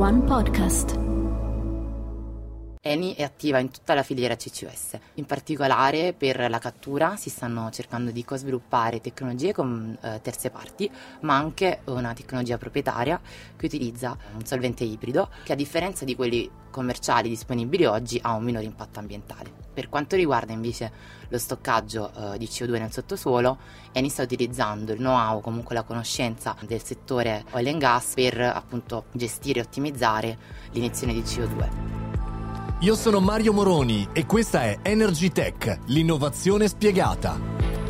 One Podcast. Eni è attiva in tutta la filiera CCUS, in particolare per la cattura si stanno cercando di co-sviluppare tecnologie con terze parti, ma anche una tecnologia proprietaria che utilizza un solvente ibrido che, a differenza di quelli commerciali disponibili oggi, ha un minore impatto ambientale. Per quanto riguarda invece lo stoccaggio di CO2 nel sottosuolo, Eni sta utilizzando il know-how, comunque la conoscenza del settore oil and gas per appunto gestire e ottimizzare l'iniezione di CO2. Io sono Mario Moroni e questa è Energy Tech, l'innovazione spiegata.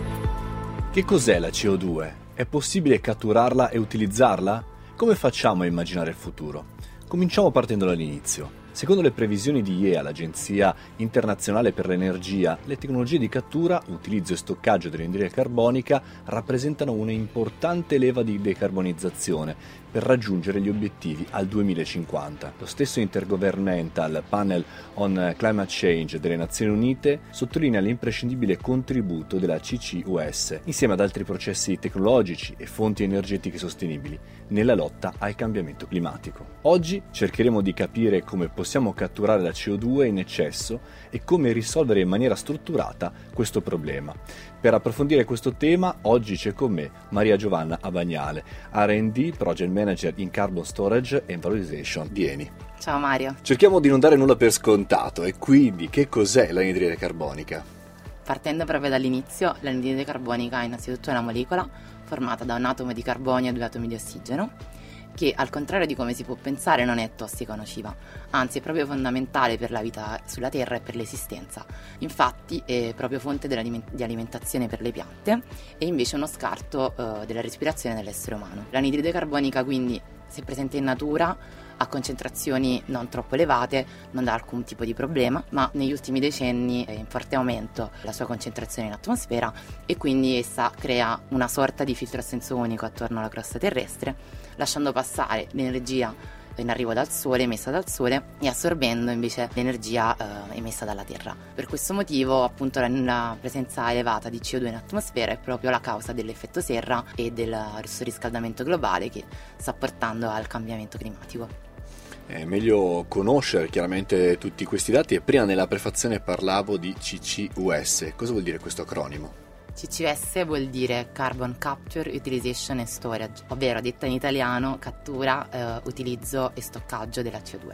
Che cos'è la CO2? È possibile catturarla e utilizzarla? Come facciamo a immaginare il futuro? Cominciamo partendo dall'inizio. Secondo le previsioni di IEA, l'Agenzia Internazionale per l'Energia, le tecnologie di cattura, utilizzo e stoccaggio dell'anidride carbonica rappresentano una importante leva di decarbonizzazione per raggiungere gli obiettivi al 2050. Lo stesso Intergovernmental Panel on Climate Change delle Nazioni Unite sottolinea l'imprescindibile contributo della CCUS, insieme ad altri processi tecnologici e fonti energetiche sostenibili, nella lotta al cambiamento climatico. Oggi cercheremo di capire come possiamo catturare la CO2 in eccesso e come risolvere in maniera strutturata questo problema. Per approfondire questo tema, oggi c'è con me Maria Giovanna Abagnale, R&D Project Manager in Carbon Storage and Valorization di Eni. Ciao Mario. Cerchiamo di non dare nulla per scontato e quindi che cos'è l'anidride carbonica? Partendo proprio dall'inizio, l'anidride carbonica è innanzitutto una molecola formata da un atomo di carbonio e due atomi di ossigeno, che al contrario di come si può pensare non è tossica o nociva, anzi è proprio fondamentale per la vita sulla Terra e per l'esistenza. Infatti è proprio fonte di alimentazione per le piante e invece uno scarto della respirazione dell'essere umano. L'anidride carbonica quindi, se presente in natura, a concentrazioni non troppo elevate, non dà alcun tipo di problema, ma negli ultimi decenni è in forte aumento la sua concentrazione in atmosfera e quindi essa crea una sorta di filtro a senso unico attorno alla crosta terrestre, lasciando passare l'energia in arrivo dal Sole, emessa dal Sole, e assorbendo invece l'energia emessa dalla Terra. Per questo motivo, appunto, la presenza elevata di CO2 in atmosfera è proprio la causa dell'effetto serra e del riscaldamento globale che sta portando al cambiamento climatico. È meglio conoscere chiaramente tutti questi dati e prima nella prefazione parlavo di CCUS. Cosa vuol dire questo acronimo? CCUS vuol dire Carbon Capture, Utilization and Storage, ovvero, detta in italiano, cattura, utilizzo e stoccaggio della CO2.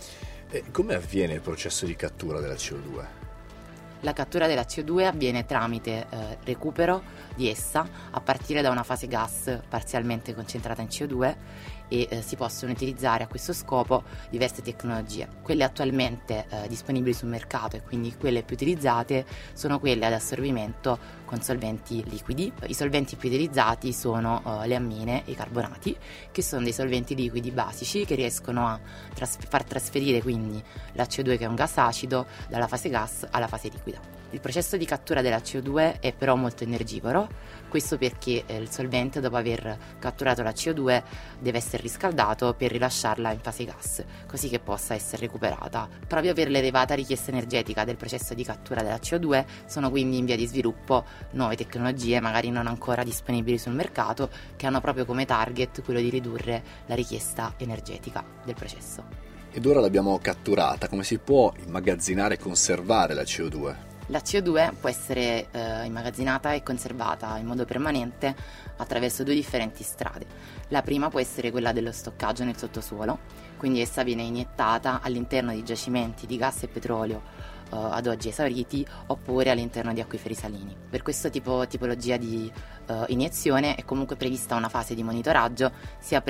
E come avviene il processo di cattura della CO2? La cattura della CO2 avviene tramite recupero di essa a partire da una fase gas parzialmente concentrata in CO2 e si possono utilizzare a questo scopo diverse tecnologie. Quelle attualmente disponibili sul mercato e quindi quelle più utilizzate sono quelle ad assorbimento con solventi liquidi. I solventi più utilizzati sono le ammine e i carbonati, che sono dei solventi liquidi basici che riescono a far trasferire quindi la CO2, che è un gas acido, dalla fase gas alla fase liquida. Il processo di cattura della CO2 è però molto energivoro, questo perché il solvente, dopo aver catturato la CO2, deve essere riscaldato per rilasciarla in fase gas, così che possa essere recuperata. Proprio per l'elevata richiesta energetica del processo di cattura della CO2 sono quindi in via di sviluppo nuove tecnologie, magari non ancora disponibili sul mercato, che hanno proprio come target quello di ridurre la richiesta energetica del processo. Ed ora l'abbiamo catturata, come si può immagazzinare e conservare la CO2? La CO2 può essere immagazzinata e conservata in modo permanente attraverso due differenti strade. La prima può essere quella dello stoccaggio nel sottosuolo, quindi essa viene iniettata all'interno di giacimenti di gas e petrolio ad oggi esauriti, oppure all'interno di acquiferi salini. Per questo tipologia di iniezione è comunque prevista una fase di monitoraggio sia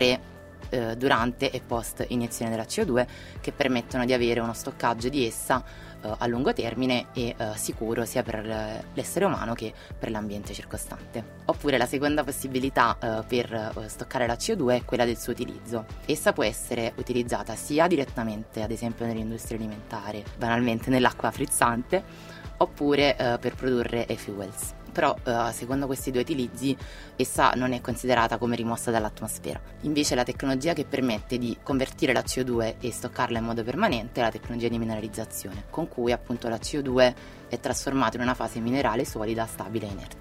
durante e post iniezione della CO2, che permettono di avere uno stoccaggio di essa a lungo termine e sicuro sia per l'essere umano che per l'ambiente circostante. Oppure la seconda possibilità per stoccare la CO2 è quella del suo utilizzo. Essa può essere utilizzata sia direttamente, ad esempio nell'industria alimentare, banalmente nell'acqua frizzante, oppure per produrre e-fuels. Però secondo questi due utilizzi essa non è considerata come rimossa dall'atmosfera. Invece la tecnologia che permette di convertire la CO2 e stoccarla in modo permanente è la tecnologia di mineralizzazione, con cui appunto la CO2 è trasformata in una fase minerale solida, stabile e inerte.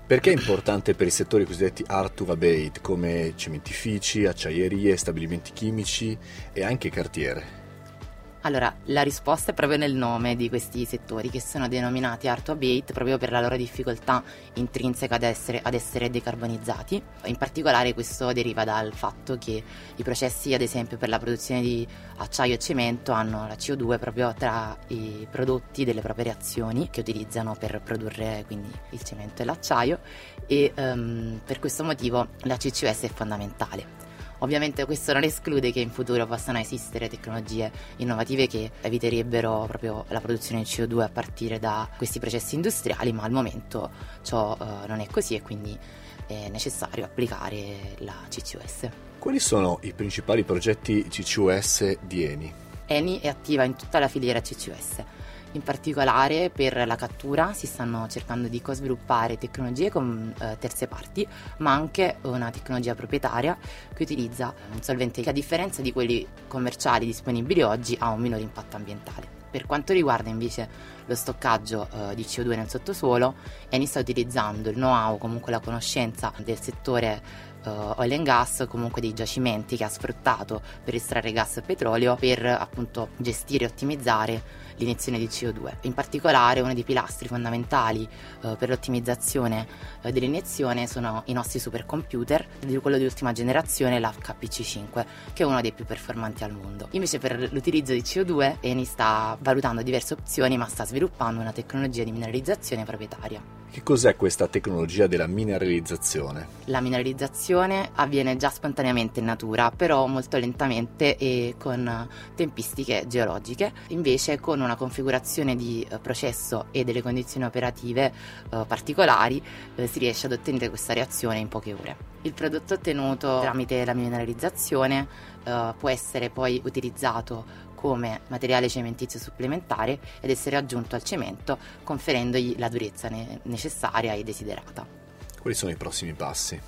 Perché è importante per i settori cosiddetti hard to abate come cementifici, acciaierie, stabilimenti chimici e anche cartiere? Allora, la risposta è proprio nel nome di questi settori, che sono denominati hard to abate proprio per la loro difficoltà intrinseca ad essere decarbonizzati. In particolare questo deriva dal fatto che i processi, ad esempio per la produzione di acciaio e cemento, hanno la CO2 proprio tra i prodotti delle proprie reazioni che utilizzano per produrre quindi il cemento e l'acciaio, e per questo motivo la CCUS è fondamentale. Ovviamente questo non esclude che in futuro possano esistere tecnologie innovative che eviterebbero proprio la produzione di CO2 a partire da questi processi industriali, ma al momento ciò non è così, e quindi è necessario applicare la CCUS. Quali sono i principali progetti CCUS di Eni? Eni è attiva in tutta la filiera CCUS. In particolare per la cattura si stanno cercando di co-sviluppare tecnologie con terze parti, ma anche una tecnologia proprietaria che utilizza un solvente che, a differenza di quelli commerciali disponibili oggi, ha un minore impatto ambientale. Per quanto riguarda invece lo stoccaggio di CO2 nel sottosuolo, Eni sta utilizzando il know-how, comunque la conoscenza del settore oil and gas, comunque dei giacimenti che ha sfruttato per estrarre gas e petrolio, per appunto gestire e ottimizzare l'iniezione di CO2. In particolare uno dei pilastri fondamentali per l'ottimizzazione dell'iniezione sono i nostri supercomputer, quello di ultima generazione, l'HPC5, che è uno dei più performanti al mondo. Invece per l'utilizzo di CO2 Eni sta valutando diverse opzioni, ma sta sviluppando una tecnologia di mineralizzazione proprietaria. Che cos'è questa tecnologia della mineralizzazione? La mineralizzazione avviene già spontaneamente in natura, però molto lentamente e con tempistiche geologiche. Invece con una configurazione di processo e delle condizioni operative particolari si riesce ad ottenere questa reazione in poche ore. Il prodotto ottenuto tramite la mineralizzazione può essere poi utilizzato come materiale cementizio supplementare ed essere aggiunto al cemento, conferendogli la durezza necessaria e desiderata. Quali sono i prossimi passi?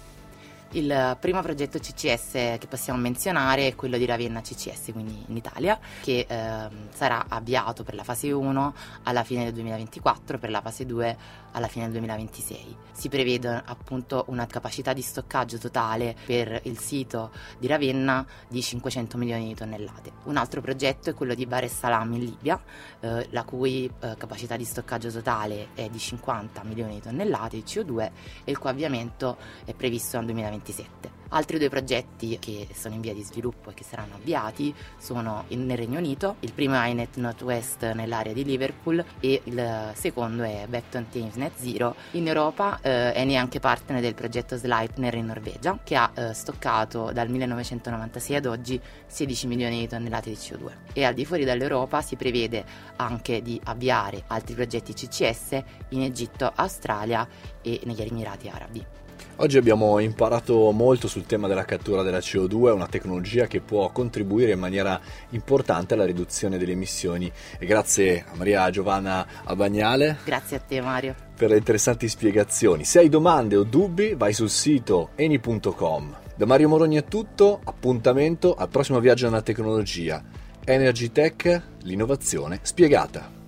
Il primo progetto CCS che possiamo menzionare è quello di Ravenna CCS, quindi in Italia, che sarà avviato per la fase 1 alla fine del 2024, per la fase 2 alla fine del 2026. Si prevede appunto una capacità di stoccaggio totale per il sito di Ravenna di 500 milioni di tonnellate. Un altro progetto è quello di Bahr Essalam in Libia, la cui capacità di stoccaggio totale è di 50 milioni di tonnellate di CO2 e il cui avviamento è previsto nel 2027. Altri due progetti che sono in via di sviluppo e che saranno avviati sono nel Regno Unito. Il primo è HyNet Northwest nell'area di Liverpool e il secondo è Beckton Thames Net Zero. In Europa Eni è anche partner del progetto Sleipner in Norvegia, che ha stoccato dal 1996 ad oggi 16 milioni di tonnellate di CO2. E al di fuori dall'Europa si prevede anche di avviare altri progetti CCS in Egitto, Australia e negli Emirati Arabi. Oggi abbiamo imparato molto sul tema della cattura della CO2, una tecnologia che può contribuire in maniera importante alla riduzione delle emissioni. E grazie a Maria Giovanna Albagnale. Grazie a te, Mario, per le interessanti spiegazioni. Se hai domande o dubbi, vai sul sito eni.com. Da Mario Moroni è tutto, appuntamento al prossimo viaggio nella tecnologia. Energy Tech, l'innovazione spiegata.